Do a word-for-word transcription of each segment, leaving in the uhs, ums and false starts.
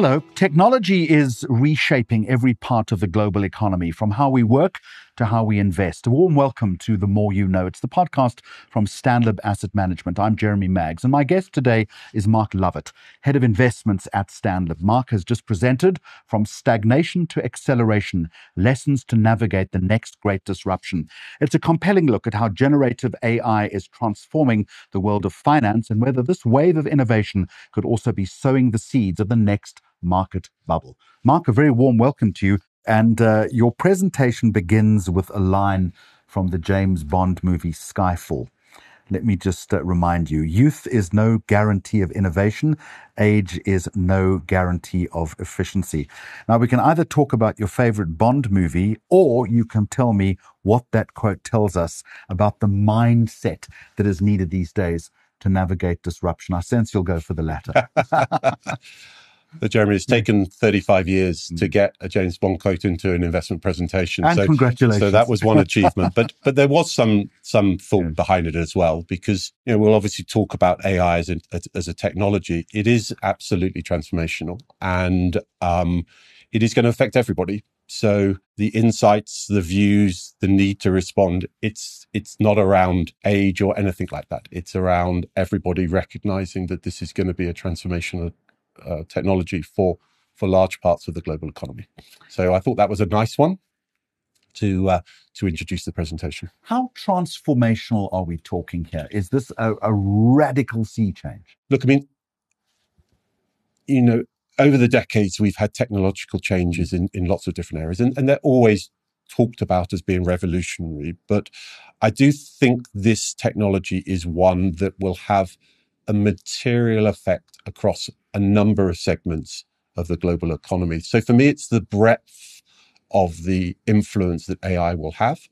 Hello. Technology is reshaping every part of the global economy, from how we work to how we invest. A warm welcome to The More You Know. It's the podcast from Stanlib Asset Management. I'm Jeremy Maggs, and my guest today is Mark Lovett, Head of Investments at Stanlib. Mark has just presented From Stagnation to Acceleration, Lessons to Navigate the Next Great Disruption. It's a compelling look at how generative A I is transforming the world of finance and whether this wave of innovation could also be sowing the seeds of the next market bubble. Mark, a very warm welcome to you. And uh, your presentation begins with a line from the James Bond movie Skyfall. Let me just uh, remind you, youth is no guarantee of innovation. Age is no guarantee of efficiency. Now, we can either talk about your favorite Bond movie, or you can tell me what that quote tells us about the mindset that is needed these days to navigate disruption. I sense you'll go for the latter. But Jeremy, it's taken thirty-five years to get a James Bond quote into an investment presentation. And so, congratulations. So that was one achievement. but but there was some some thought yeah. behind it as well, because you know we'll obviously talk about A I as a, as a technology. It is absolutely transformational, and um, it is going to affect everybody. So the insights, the views, the need to respond, it's it's not around age or anything like that. It's around everybody recognizing that this is going to be a transformational Uh, technology for for large parts of the global economy. So I thought that was a nice one to uh, to introduce the presentation. How transformational are we talking here? Is this a, a radical sea change? Look, I mean, you know, over the decades, we've had technological changes in, in lots of different areas, and, and they're always talked about as being revolutionary. But I do think this technology is one that will have a material effect across a number of segments of the global economy. So for me, it's the breadth of the influence that A I will have,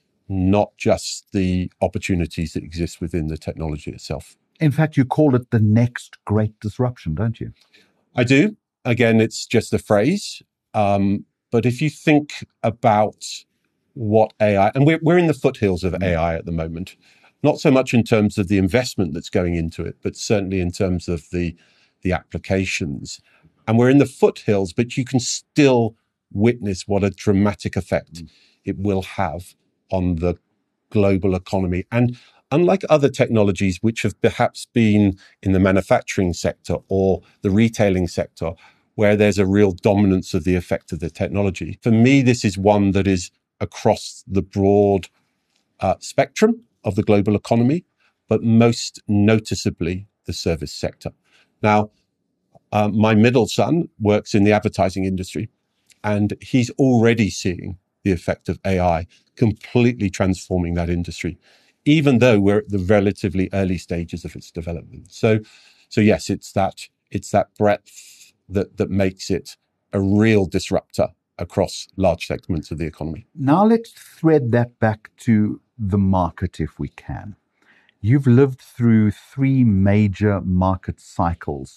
not just the opportunities that exist within the technology itself. In fact, you call it the next great disruption, don't you? I do. Again, it's just a phrase. Um, but if you think about what A I, and we're, we're in the foothills of A I at the moment, not so much in terms of the investment that's going into it, but certainly in terms of the the applications. And we're in the foothills, but you can still witness what a dramatic effect mm. it will have on the global economy. And unlike other technologies, which have perhaps been in the manufacturing sector or the retailing sector, where there's a real dominance of the effect of the technology, for me, this is one that is across the broad uh, spectrum of the global economy, but most noticeably the service sector. Now, uh, my middle son works in the advertising industry, and he's already seeing the effect of A I completely transforming that industry, even though we're at the relatively early stages of its development. So, so yes, it's that it's that breadth that that makes it a real disruptor across large segments of the economy. Now let's thread that back to the market if we can. You've lived through three major market cycles.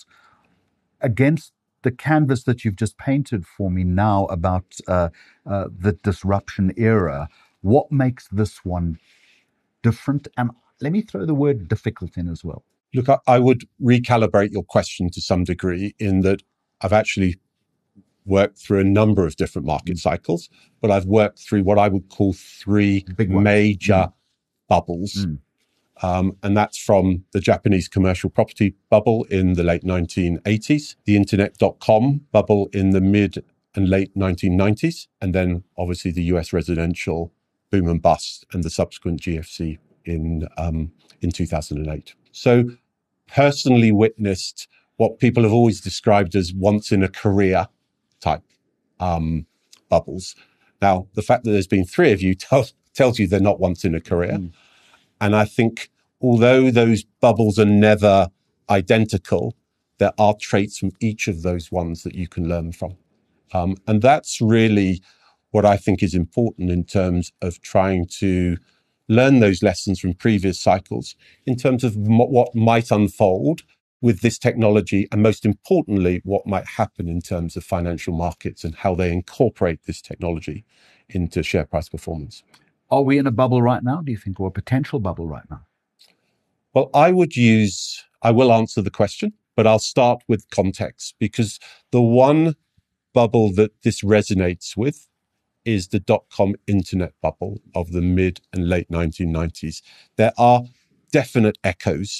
Against the canvas that you've just painted for me now about uh, uh, the disruption era, what makes this one different? And let me throw the word difficult in as well. Look, I, I would recalibrate your question to some degree in that I've actually worked through a number of different market cycles, but I've worked through what I would call three Big major mm. bubbles. Mm. Um, and that's from the Japanese commercial property bubble in the late nineteen eighties, the internet dot com bubble in the mid and late nineteen nineties, and then obviously the U S residential boom and bust and the subsequent G F C in um, in two thousand eight. So personally witnessed what people have always described as once in a career type um, bubbles. Now, the fact that there's been three of you tells tells you they're not once in a career. Mm. And I think although those bubbles are never identical, there are traits from each of those ones that you can learn from. Um, and that's really what I think is important in terms of trying to learn those lessons from previous cycles in terms of m- what might unfold with this technology, and most importantly, what might happen in terms of financial markets and how they incorporate this technology into share price performance. Are we in a bubble right now, do you think, or a potential bubble right now? Well, I would use, I will answer the question, but I'll start with context, because the one bubble that this resonates with is the dot-com internet bubble of the mid and late nineteen nineties. There are definite echoes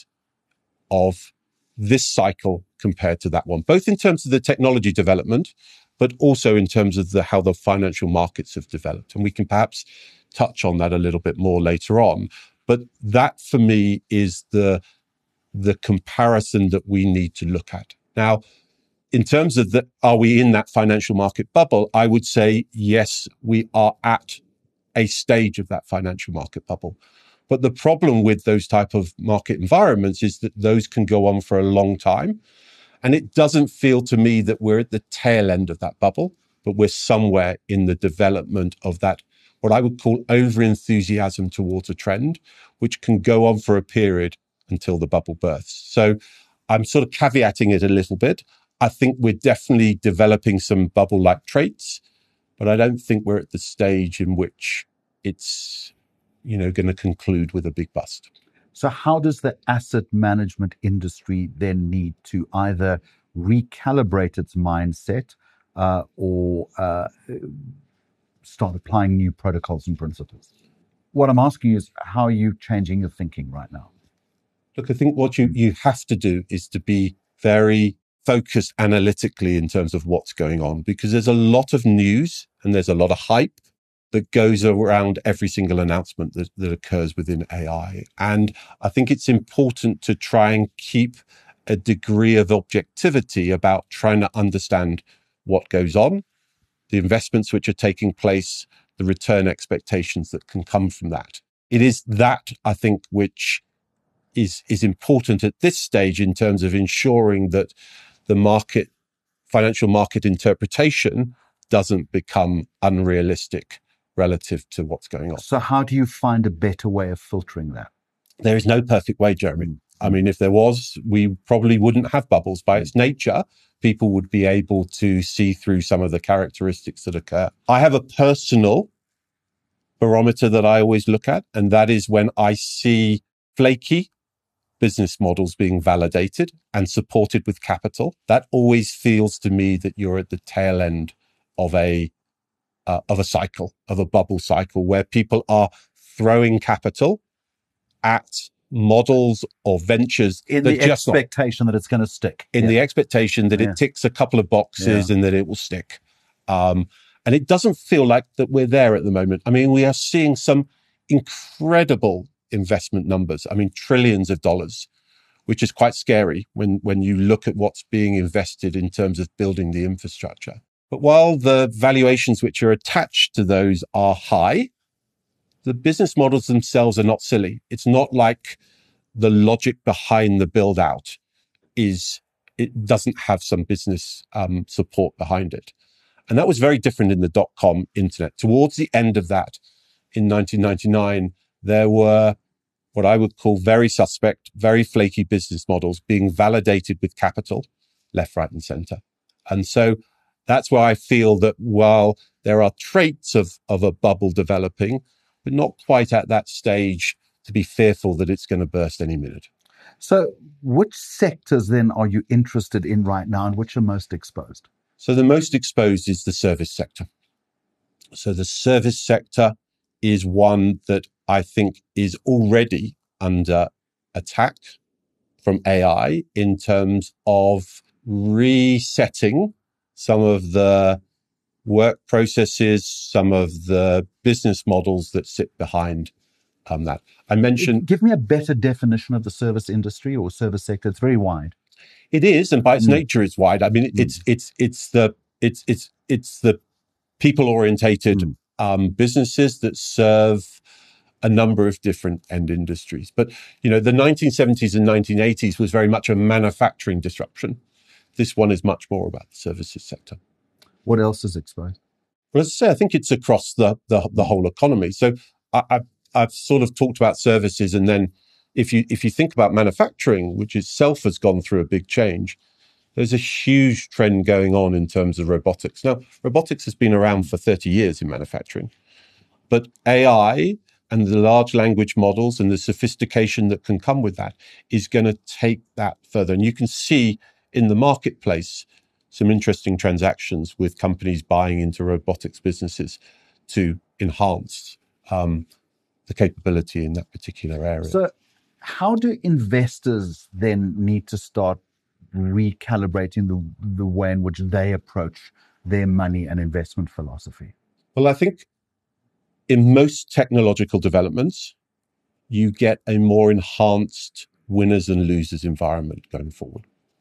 of this cycle compared to that one, both in terms of the technology development, but also in terms of the how the financial markets have developed. And we can perhaps touch on that a little bit more later on. But that, for me, is the, the comparison that we need to look at. Now, in terms of the, are we in that financial market bubble? I would say, yes, we are at a stage of that financial market bubble. But the problem with those type of market environments is that those can go on for a long time. And it doesn't feel to me that we're at the tail end of that bubble, but we're somewhere in the development of that, what I would call over-enthusiasm towards a trend, which can go on for a period until the bubble bursts. So I'm sort of caveating it a little bit. I think we're definitely developing some bubble-like traits, but I don't think we're at the stage in which it's, you know, going to conclude with a big bust. So how does the asset management industry then need to either recalibrate its mindset uh, or uh, start applying new protocols and principles? What I'm asking you is, how are you changing your thinking right now? Look, I think what you, you have to do is to be very focused analytically in terms of what's going on, because there's a lot of news and there's a lot of hype that goes around every single announcement that, that occurs within A I. And I think it's important to try and keep a degree of objectivity about trying to understand what goes on, the investments which are taking place, the return expectations that can come from that. It is that, I think, which is, is important at this stage in terms of ensuring that the market, financial market interpretation doesn't become unrealistic relative to what's going on. So how do you find a better way of filtering that? There is no perfect way, Jeremy. I mean, if there was, we probably wouldn't have bubbles. By its nature, people would be able to see through some of the characteristics that occur. I have a personal barometer that I always look at, and that is when I see flaky business models being validated and supported with capital. That always feels to me that you're at the tail end of a Uh, of a cycle, of a bubble cycle, where people are throwing capital at models or ventures in the expectation not, that it's going to stick. In yeah. the expectation that yeah. it ticks a couple of boxes yeah. and that it will stick. Um, and it doesn't feel like that we're there at the moment. I mean, we are seeing some incredible investment numbers. I mean, trillions of dollars, which is quite scary when, when you look at what's being invested in terms of building the infrastructure. But while the valuations which are attached to those are high, the business models themselves are not silly. It's not like the logic behind the build out is, it doesn't have some business um, support behind it. And that was very different in the dot-com internet. Towards the end of that, in nineteen ninety-nine, there were what I would call very suspect, very flaky business models being validated with capital, left, right, and center. And so that's why I feel that while there are traits of, of a bubble developing, we're not quite at that stage to be fearful that it's going to burst any minute. So which sectors then are you interested in right now and which are most exposed? So the most exposed is the service sector. So the service sector is one that I think is already under attack from A I in terms of resetting some of the work processes, some of the business models that sit behind um, that. I mentioned... Give me a better definition of the service industry or service sector. It's very wide. It is, and by its mm. nature, it's wide. I mean, it, mm. it's it's it's the it's it's it's the people-orientated mm. um, businesses that serve a number of different end industries. But you know, the nineteen seventies and nineteen eighties was very much a manufacturing disruption. This one is much more about the services sector. What else is exposed? Well, as I say, I think it's across the the, the whole economy. So I, I've, I've sort of talked about services, and then if you if you think about manufacturing, which itself has gone through a big change, there's a huge trend going on in terms of robotics. Now, robotics has been around for thirty years in manufacturing, but A I and the large language models and the sophistication that can come with that is going to take that further. And you can see in the marketplace some interesting transactions with companies buying into robotics businesses to enhance um, the capability in that particular area. So how do investors then need to start recalibrating the, the way in which they approach their money and investment philosophy? Well, I think in most technological developments, you get a more enhanced winners and losers environment going forward.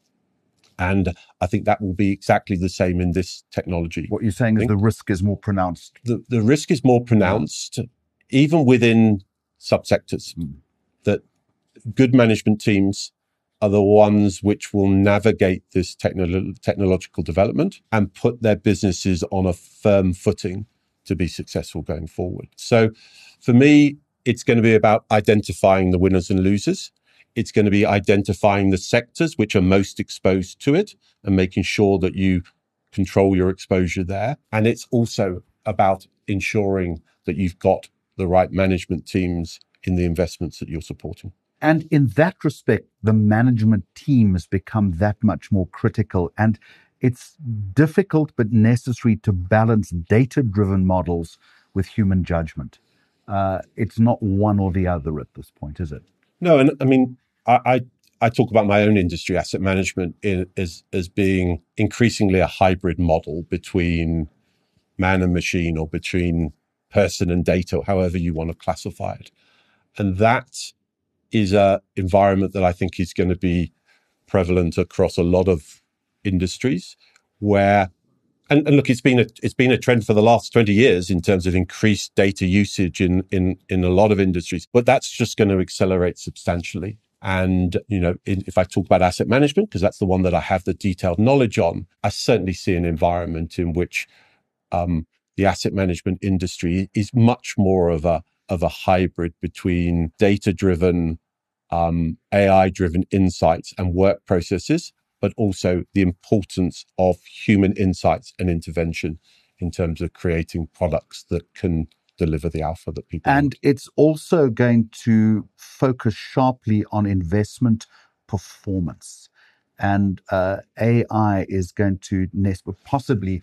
And I think that will be exactly the same in this technology. What you're saying is the risk is more pronounced. The, the risk is more pronounced, yeah. even within subsectors, mm. that good management teams are the ones which will navigate this techno- technological development and put their businesses on a firm footing to be successful going forward. So for me, it's going to be about identifying the winners and losers. It's going to be identifying the sectors which are most exposed to it and making sure that you control your exposure there. And it's also about ensuring that you've got the right management teams in the investments that you're supporting. And in that respect, the management team has become that much more critical. And it's difficult but necessary to balance data-driven models with human judgment. Uh, it's not one or the other at this point, is it? No, and I mean, I, I, I talk about my own industry, asset management, in, as, as being increasingly a hybrid model between man and machine, or between person and data, or however you want to classify it. And that is an environment that I think is going to be prevalent across a lot of industries where, and, and look, it's been a it's been a trend for the last twenty years in terms of increased data usage in in in a lot of industries, but that's just going to accelerate substantially. And you know, in, if I talk about asset management, because that's the one that I have the detailed knowledge on, I certainly see an environment in which um, the asset management industry is much more of a of a hybrid between data-driven, um, A I-driven insights and work processes, but also the importance of human insights and intervention in terms of creating products that can deliver the alpha that people and want. It's also going to focus sharply on investment performance. And uh, A I is going to possibly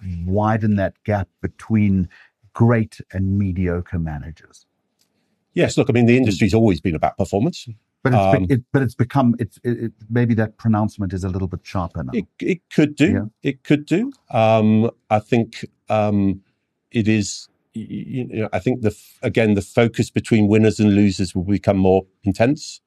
widen that gap between great and mediocre managers. Yes, look, I mean, the industry's always been about performance. But it's, um, it, but it's become, it's, it, it, maybe that pronouncement is a little bit sharper now. It, it could do. Yeah. It could do. Um, I think um, it is, you know, I think, the again, the focus between winners and losers will become more intense.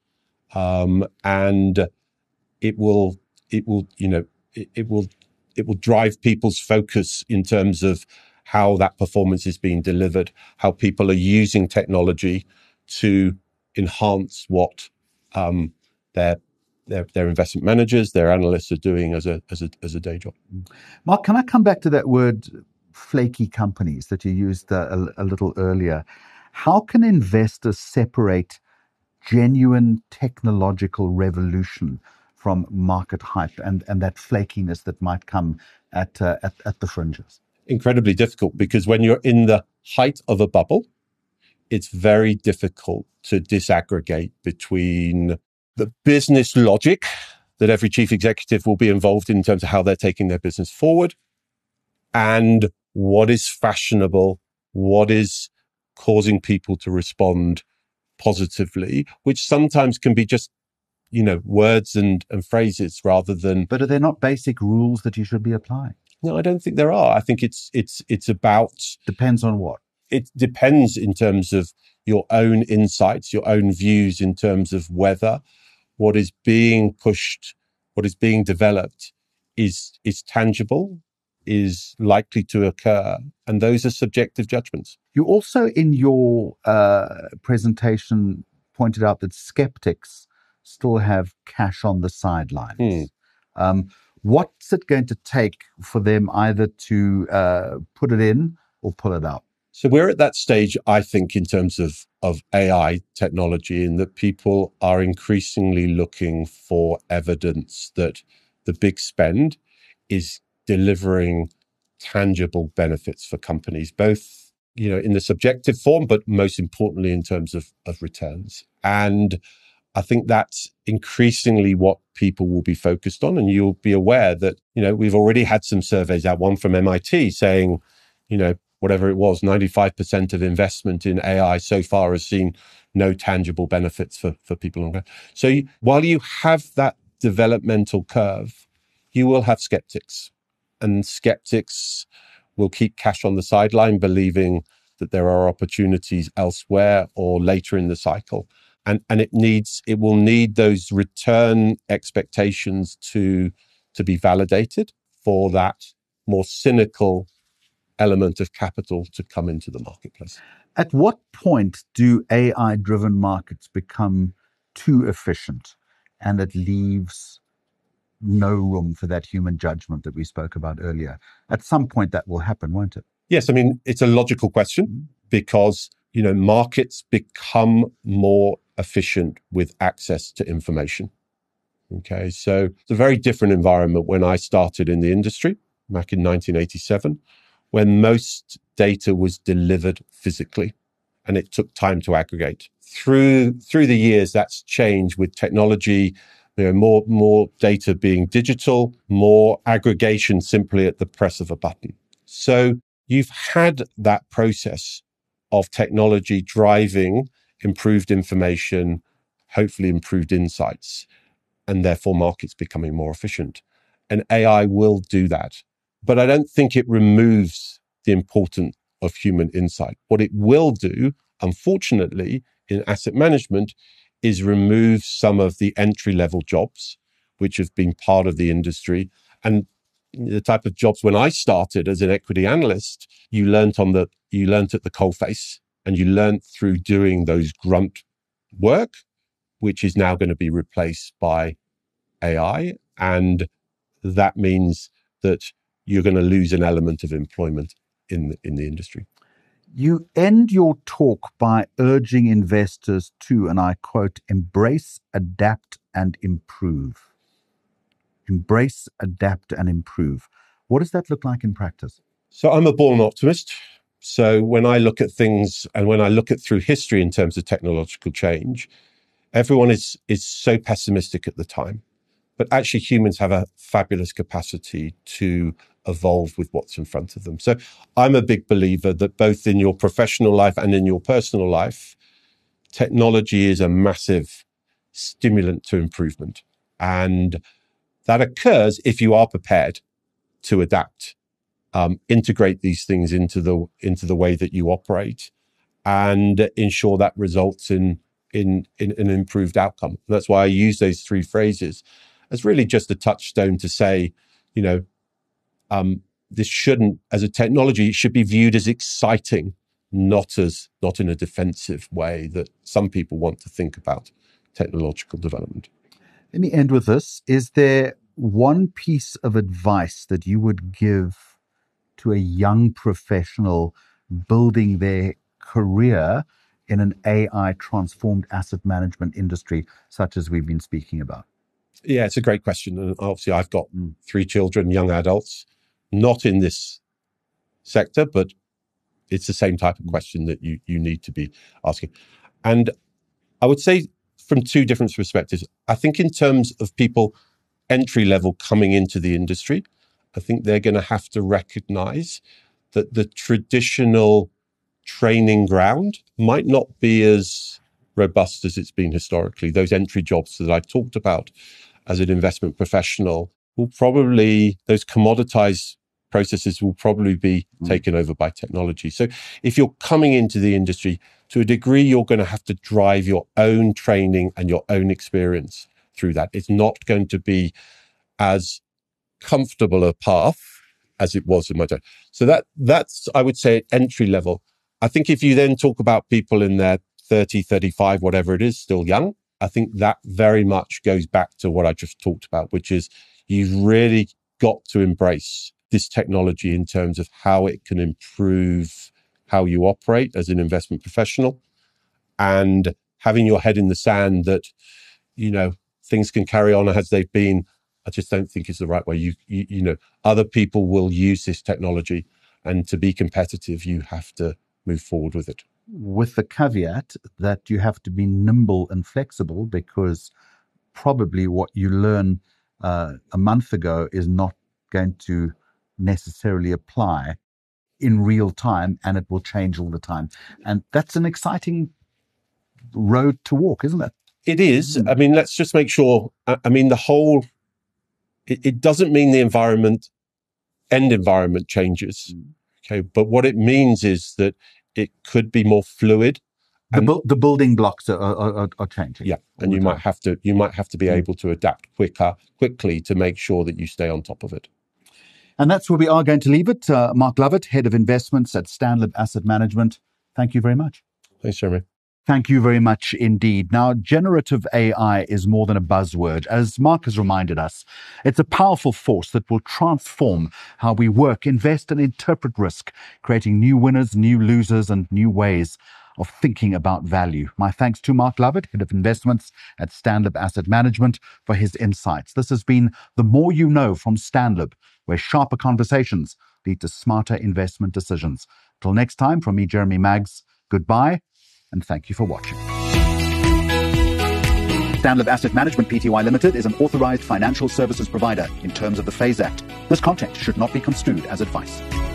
Um, and it will, it will, you know, it, it will, it will drive people's focus in terms of how that performance is being delivered, how people are using technology to enhance what um, their, their their investment managers, their analysts are doing as a as a as a day job. Mark, can I come back to that word flaky companies that you used uh, a, a little earlier? How can investors separate genuine technological revolution from market hype and, and that flakiness that might come at, uh, at at the fringes? Incredibly difficult, because when you're in the height of a bubble, it's very difficult to disaggregate between the business logic that every chief executive will be involved in, in terms of how they're taking their business forward, and what is fashionable, what is causing people to respond positively, which sometimes can be just, you know, words and, and phrases rather than... But are there not basic rules that you should be applying? No, I don't think there are. I think it's it's it's about... Depends on what? It depends in terms of your own insights, your own views in terms of whether what is being pushed, what is being developed is is tangible, is likely to occur. And those are subjective judgments. You also, in your uh, presentation, pointed out that skeptics still have cash on the sidelines. Hmm. Um, what's it going to take for them either to uh, put it in or pull it out? So we're at that stage, I think, in terms of, of A I technology, in that people are increasingly looking for evidence that the big spend is delivering tangible benefits for companies, both you know, in the subjective form, but most importantly in terms of, of returns. And I think that's increasingly what people will be focused on. And you'll be aware that, you know, we've already had some surveys out, one from M I T saying, you know, whatever it was, ninety-five percent of investment in A I so far has seen no tangible benefits for, for people. So you, while you have that developmental curve, you will have skeptics. And skeptics will keep cash on the sideline, believing that there are opportunities elsewhere or later in the cycle. And, and it needs, it will need those return expectations to, to be validated for that more cynical element of capital to come into the marketplace. At what point do A I-driven markets become too efficient and it leaves no room for that human judgment that we spoke about earlier? At some point that will happen, won't it? Yes, I mean, it's a logical question because, you know, markets become more efficient with access to information. Okay, so it's a very different environment when I started in the industry back in nineteen eighty-seven, when most data was delivered physically and it took time to aggregate. Through through the years, that's changed with technology, you know, more, more data being digital, more aggregation simply at the press of a button. So you've had that process of technology driving improved information, hopefully improved insights, and therefore markets becoming more efficient. And A I will do that. But I don't think it removes the importance of human insight. What it will do, unfortunately, in asset management is remove some of the entry-level jobs, which have been part of the industry. And the type of jobs when I started as an equity analyst, you learnt on the you learnt at the coalface, and you learnt through doing those grunt work, which is now going to be replaced by A I. And that means that you're going to lose an element of employment in the, in the industry. You end your talk by urging investors to, and I quote, embrace, adapt, and improve. Embrace, adapt, and improve. What does that look like in practice? So I'm a born optimist. So when I look at things and when I look at through history in terms of technological change, everyone is is so pessimistic at the time. But actually humans have a fabulous capacity to evolve with what's in front of them. So I'm a big believer that both in your professional life and in your personal life, technology is a massive stimulant to improvement. And that occurs if you are prepared to adapt, um, integrate these things into the into the way that you operate, and ensure that results in in, in an improved outcome. And that's why I use those three phrases as really just a touchstone to say, you know, um, this shouldn't, as a technology, it should be viewed as exciting, not as not in a defensive way that some people want to think about technological development. Let me end with this. Is there one piece of advice that you would give to a young professional building their career in an A I transformed asset management industry, such as we've been speaking about? Yeah, it's a great question. And obviously I've got mm. three children, young adults, not in this sector, but it's the same type of question that you, you need to be asking. And I would say from two different perspectives, I think in terms of people entry level coming into the industry, I think they're going to have to recognize that the traditional training ground might not be as robust as it's been historically. Those entry jobs that I talked about as an investment professional will probably, those commoditized processes will probably be mm. taken over by technology. So if you're coming into the industry, to a degree, you're going to have to drive your own training and your own experience through that. It's not going to be as comfortable a path as it was in my time. So that that's, I would say, entry level. I think if you then talk about people in their thirty, thirty-five, whatever it is, still young, I think that very much goes back to what I just talked about, which is you've really got to embrace this technology in terms of how it can improve how you operate as an investment professional, and having your head in the sand that, you know, things can carry on as they've been. I just don't think it's the right way. You, you, you know, other people will use this technology, and to be competitive, you have to move forward with it. With the caveat that you have to be nimble and flexible, because probably what you learn uh, a month ago is not going to necessarily apply in real time, and it will change all the time. And that's an exciting road to walk, isn't it? It is. I mean, let's just make sure. I mean, the whole, it, it doesn't mean the environment, end environment changes. Okay. But what it means is that it could be more fluid. The, bu- the building blocks are, are, are changing. Yeah. And you might have to, you might have to be able to adapt quicker, quickly to make sure that you stay on top of it. And that's where we are going to leave it. Uh, Mark Lovett, Head of Investments at Stanlib Asset Management. Thank you very much. Thanks, Jeremy. Thank you very much indeed. Now, generative A I is more than a buzzword. As Mark has reminded us, it's a powerful force that will transform how we work, invest, and interpret risk, creating new winners, new losers, and new ways of thinking about value. My thanks to Mark Lovett, Head of Investments at Stanlib Asset Management, for his insights. This has been The More You Know from Stanlib, where sharper conversations lead to smarter investment decisions. Till next time, from me, Jeremy Maggs, goodbye, and thank you for watching. Stanlib Asset Management Pty Limited is an authorized financial services provider in terms of the FASE Act. This content should not be construed as advice.